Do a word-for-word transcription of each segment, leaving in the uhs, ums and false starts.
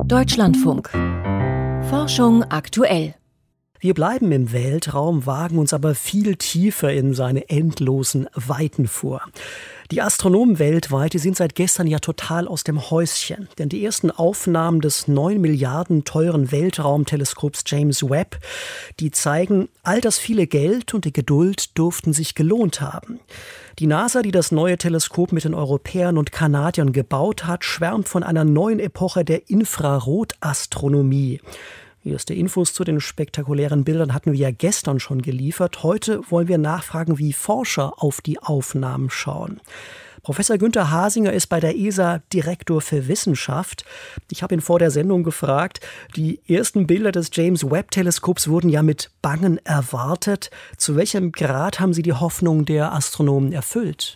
Deutschlandfunk. Forschung aktuell. Wir bleiben im Weltraum, wagen uns aber viel tiefer in seine endlosen Weiten vor. Die Astronomen weltweit, die sind seit gestern ja total aus dem Häuschen. Denn die ersten Aufnahmen des neun Milliarden teuren Weltraumteleskops James Webb, die zeigen, all das viele Geld und die Geduld durften sich gelohnt haben. Die NASA, die das neue Teleskop mit den Europäern und Kanadiern gebaut hat, schwärmt von einer neuen Epoche der Infrarotastronomie. Erste Infos zu den spektakulären Bildern hatten wir ja gestern schon geliefert. Heute wollen wir nachfragen, wie Forscher auf die Aufnahmen schauen. Professor Günther Hasinger ist bei der E S A Direktor für Wissenschaft. Ich habe ihn vor der Sendung gefragt, die ersten Bilder des James Webb-Teleskops wurden ja mit Bangen erwartet. Zu welchem Grad haben Sie die Hoffnung der Astronomen erfüllt?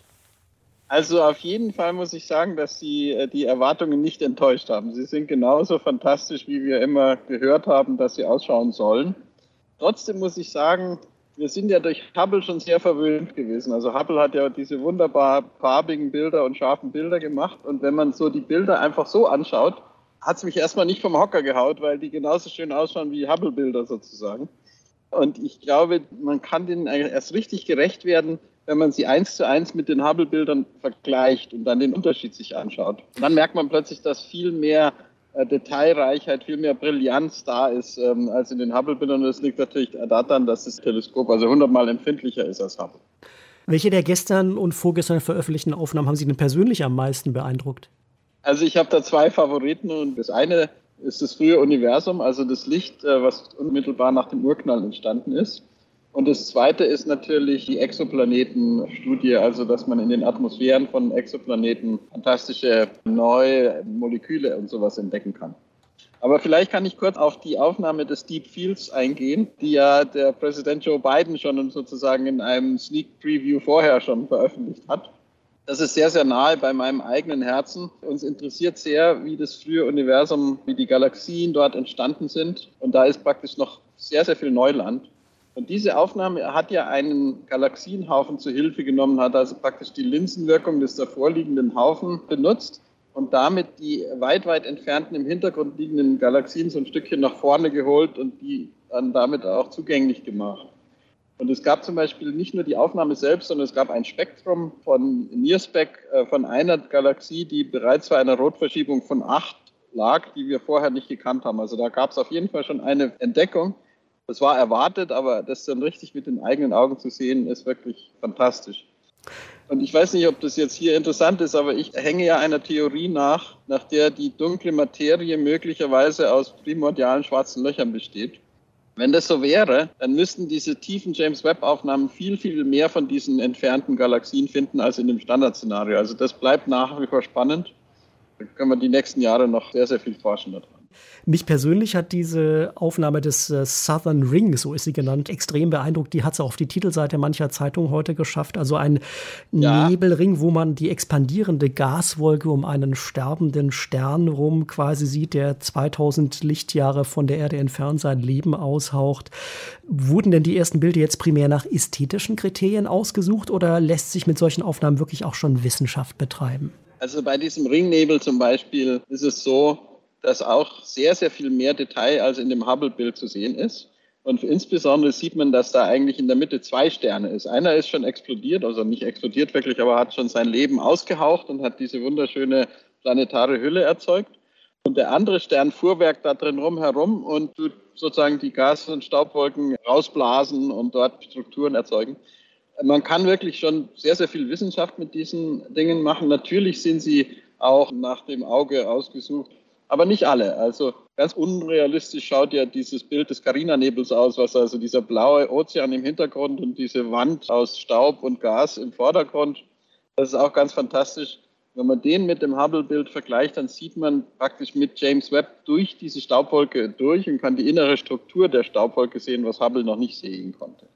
Also auf jeden Fall muss ich sagen, dass Sie die Erwartungen nicht enttäuscht haben. Sie sind genauso fantastisch, wie wir immer gehört haben, dass sie ausschauen sollen. Trotzdem muss ich sagen, wir sind ja durch Hubble schon sehr verwöhnt gewesen. Also Hubble hat ja diese wunderbar farbigen Bilder und scharfen Bilder gemacht. Und wenn man so die Bilder einfach so anschaut, hat es mich erstmal nicht vom Hocker gehaut, weil die genauso schön ausschauen wie Hubble-Bilder sozusagen. Und ich glaube, man kann denen erst richtig gerecht werden, wenn man sie eins zu eins mit den Hubble-Bildern vergleicht und dann den Unterschied sich anschaut. Und dann merkt man plötzlich, dass viel mehr äh, Detailreichheit, viel mehr Brillanz da ist ähm, als in den Hubble-Bildern. Und das liegt natürlich daran, dass das Teleskop also hundertmal empfindlicher ist als Hubble. Welche der gestern und vorgestern veröffentlichten Aufnahmen haben Sie denn persönlich am meisten beeindruckt? Also ich habe da zwei Favoriten und das eine ist das frühe Universum, also das Licht, äh, was unmittelbar nach dem Urknall entstanden ist. Und das Zweite ist natürlich die Exoplanetenstudie, also dass man in den Atmosphären von Exoplaneten fantastische neue Moleküle und sowas entdecken kann. Aber vielleicht kann ich kurz auf die Aufnahme des Deep Fields eingehen, die ja der Präsident Joe Biden schon sozusagen in einem Sneak Preview vorher schon veröffentlicht hat. Das ist sehr, sehr nahe bei meinem eigenen Herzen. Uns interessiert sehr, wie das frühe Universum, wie die Galaxien dort entstanden sind. Und da ist praktisch noch sehr, sehr viel Neuland. Und diese Aufnahme hat ja einen Galaxienhaufen zu Hilfe genommen, hat also praktisch die Linsenwirkung des davorliegenden Haufen benutzt und damit die weit, weit entfernten im Hintergrund liegenden Galaxien so ein Stückchen nach vorne geholt und die dann damit auch zugänglich gemacht. Und es gab zum Beispiel nicht nur die Aufnahme selbst, sondern es gab ein Spektrum von NIRSpec von einer Galaxie, die bereits bei einer Rotverschiebung von acht lag, die wir vorher nicht gekannt haben. Also da gab es auf jeden Fall schon eine Entdeckung. Das war erwartet, aber das dann richtig mit den eigenen Augen zu sehen, ist wirklich fantastisch. Und ich weiß nicht, ob das jetzt hier interessant ist, aber ich hänge ja einer Theorie nach, nach der die dunkle Materie möglicherweise aus primordialen schwarzen Löchern besteht. Wenn das so wäre, dann müssten diese tiefen James-Webb-Aufnahmen viel, viel mehr von diesen entfernten Galaxien finden als in dem Standardszenario. Also das bleibt nach wie vor spannend. Da können wir die nächsten Jahre noch sehr, sehr viel forschen daran. Mich persönlich hat diese Aufnahme des äh, Southern Ring, so ist sie genannt, extrem beeindruckt. Die hat es auf die Titelseite mancher Zeitung heute geschafft. Also ein ja. Nebelring, wo man die expandierende Gaswolke um einen sterbenden Stern rum quasi sieht, der zweitausend Lichtjahre von der Erde entfernt sein Leben aushaucht. Wurden denn die ersten Bilder jetzt primär nach ästhetischen Kriterien ausgesucht oder lässt sich mit solchen Aufnahmen wirklich auch schon Wissenschaft betreiben? Also bei diesem Ringnebel zum Beispiel ist es so, dass auch sehr, sehr viel mehr Detail als in dem Hubble-Bild zu sehen ist. Und insbesondere sieht man, dass da eigentlich in der Mitte zwei Sterne ist. Einer ist schon explodiert, also nicht explodiert wirklich, aber hat schon sein Leben ausgehaucht und hat diese wunderschöne planetare Hülle erzeugt. Und der andere Stern fuhrwerkt da drin rum herum und tut sozusagen die Gas- und Staubwolken rausblasen und dort Strukturen erzeugen. Man kann wirklich schon sehr, sehr viel Wissenschaft mit diesen Dingen machen. Natürlich sind sie auch nach dem Auge ausgesucht. Aber nicht alle. Also ganz unrealistisch schaut ja dieses Bild des Carina-Nebels aus, was also dieser blaue Ozean im Hintergrund und diese Wand aus Staub und Gas im Vordergrund. Das ist auch ganz fantastisch. Wenn man den mit dem Hubble-Bild vergleicht, dann sieht man praktisch mit James Webb durch diese Staubwolke durch und kann die innere Struktur der Staubwolke sehen, was Hubble noch nicht sehen konnte.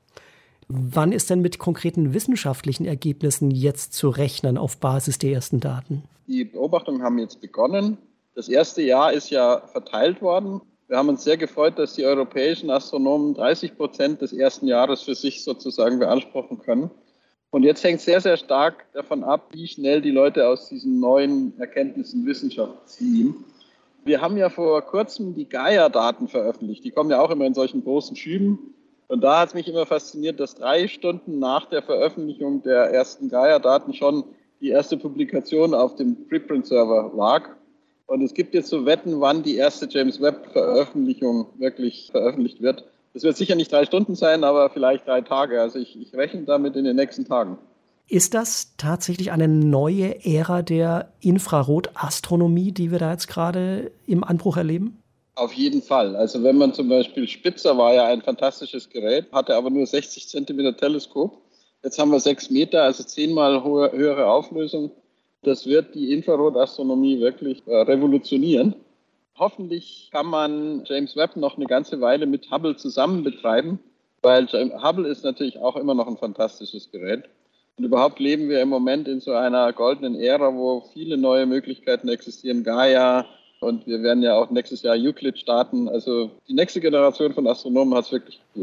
Wann ist denn mit konkreten wissenschaftlichen Ergebnissen jetzt zu rechnen auf Basis der ersten Daten? Die Beobachtungen haben jetzt begonnen. Das erste Jahr ist ja verteilt worden. Wir haben uns sehr gefreut, dass die europäischen Astronomen dreißig Prozent des ersten Jahres für sich sozusagen beanspruchen können. Und jetzt hängt sehr, sehr stark davon ab, wie schnell die Leute aus diesen neuen Erkenntnissen Wissenschaft ziehen. Wir haben ja vor kurzem die Gaia-Daten veröffentlicht. Die kommen ja auch immer in solchen großen Schüben. Und da hat es mich immer fasziniert, dass drei Stunden nach der Veröffentlichung der ersten Gaia-Daten schon die erste Publikation auf dem Preprint-Server lag. Und es gibt jetzt so Wetten, wann die erste James-Webb-Veröffentlichung wirklich veröffentlicht wird. Das wird sicher nicht drei Stunden sein, aber vielleicht drei Tage. Also ich, ich rechne damit in den nächsten Tagen. Ist das tatsächlich eine neue Ära der Infrarotastronomie, die wir da jetzt gerade im Anbruch erleben? Auf jeden Fall. Also wenn man zum Beispiel, Spitzer war ja ein fantastisches Gerät, hatte aber nur sechzig Zentimeter Teleskop. Jetzt haben wir sechs Meter, also zehnmal hohe, höhere Auflösung. Das wird die Infrarotastronomie wirklich äh, revolutionieren. Hoffentlich kann man James Webb noch eine ganze Weile mit Hubble zusammen betreiben, weil Hubble ist natürlich auch immer noch ein fantastisches Gerät. Und überhaupt leben wir im Moment in so einer goldenen Ära, wo viele neue Möglichkeiten existieren. Gaia und wir werden ja auch nächstes Jahr Euclid starten. Also die nächste Generation von Astronomen hat es wirklich gut.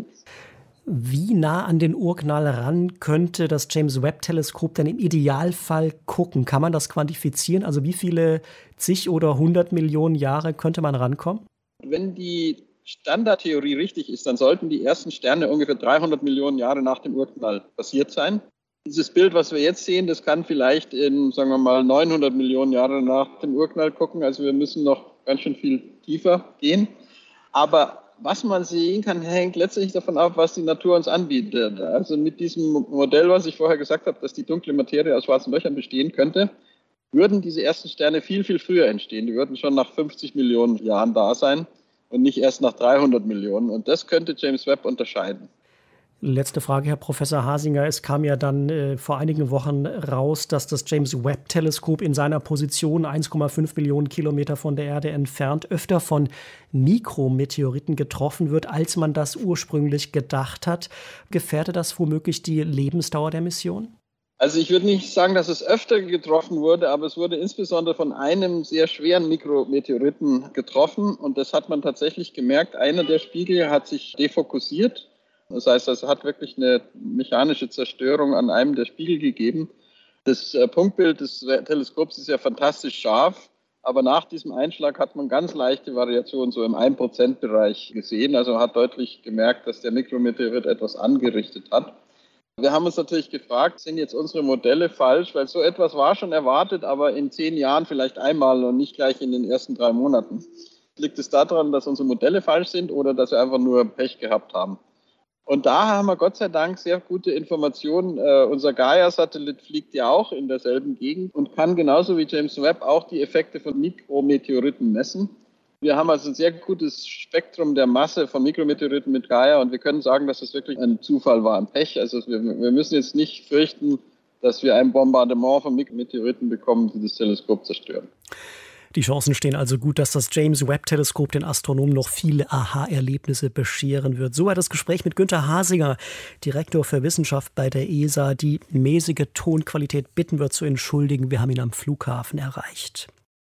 Wie nah an den Urknall ran könnte das James-Webb-Teleskop denn im Idealfall gucken? Kann man das quantifizieren? Also wie viele zig oder hundert Millionen Jahre könnte man rankommen? Wenn die Standardtheorie richtig ist, dann sollten die ersten Sterne ungefähr dreihundert Millionen Jahre nach dem Urknall passiert sein. Dieses Bild, was wir jetzt sehen, das kann vielleicht in, sagen wir mal, neunhundert Millionen Jahre nach dem Urknall gucken. Also wir müssen noch ganz schön viel tiefer gehen. Aber was man sehen kann, hängt letztlich davon ab, was die Natur uns anbietet. Also mit diesem Modell, was ich vorher gesagt habe, dass die dunkle Materie aus schwarzen Löchern bestehen könnte, würden diese ersten Sterne viel, viel früher entstehen. Die würden schon nach fünfzig Millionen Jahren da sein und nicht erst nach dreihundert Millionen. Und das könnte James Webb unterscheiden. Letzte Frage, Herr Professor Hasinger. Es kam ja dann äh, vor einigen Wochen raus, dass das James-Webb-Teleskop in seiner Position eins Komma fünf Millionen Kilometer von der Erde entfernt öfter von Mikrometeoriten getroffen wird, als man das ursprünglich gedacht hat. Gefährdet das womöglich die Lebensdauer der Mission? Also ich würde nicht sagen, dass es öfter getroffen wurde, aber es wurde insbesondere von einem sehr schweren Mikrometeoriten getroffen. Und das hat man tatsächlich gemerkt. Einer der Spiegel hat sich defokussiert. Das heißt, es hat wirklich eine mechanische Zerstörung an einem der Spiegel gegeben. Das Punktbild des Teleskops ist ja fantastisch scharf, aber nach diesem Einschlag hat man ganz leichte Variationen so im ein Prozent Bereich gesehen. Also man hat deutlich gemerkt, dass der Mikrometeorit etwas angerichtet hat. Wir haben uns natürlich gefragt, sind jetzt unsere Modelle falsch? Weil so etwas war schon erwartet, aber in zehn Jahren vielleicht einmal und nicht gleich in den ersten drei Monaten. Liegt es daran, dass unsere Modelle falsch sind oder dass wir einfach nur Pech gehabt haben? Und da haben wir Gott sei Dank sehr gute Informationen. Äh, unser Gaia-Satellit fliegt ja auch in derselben Gegend und kann genauso wie James Webb auch die Effekte von Mikrometeoriten messen. Wir haben also ein sehr gutes Spektrum der Masse von Mikrometeoriten mit Gaia und wir können sagen, dass es wirklich ein Zufall war, ein Pech. Also wir, wir müssen jetzt nicht fürchten, dass wir ein Bombardement von Mikrometeoriten bekommen, die das Teleskop zerstören. Die Chancen stehen also gut, dass das James-Webb-Teleskop den Astronomen noch viele Aha-Erlebnisse bescheren wird. So hat das Gespräch mit Günther Hasinger, Direktor für Wissenschaft bei der E S A. Die mäßige Tonqualität bitten wir zu entschuldigen. Wir haben ihn am Flughafen erreicht.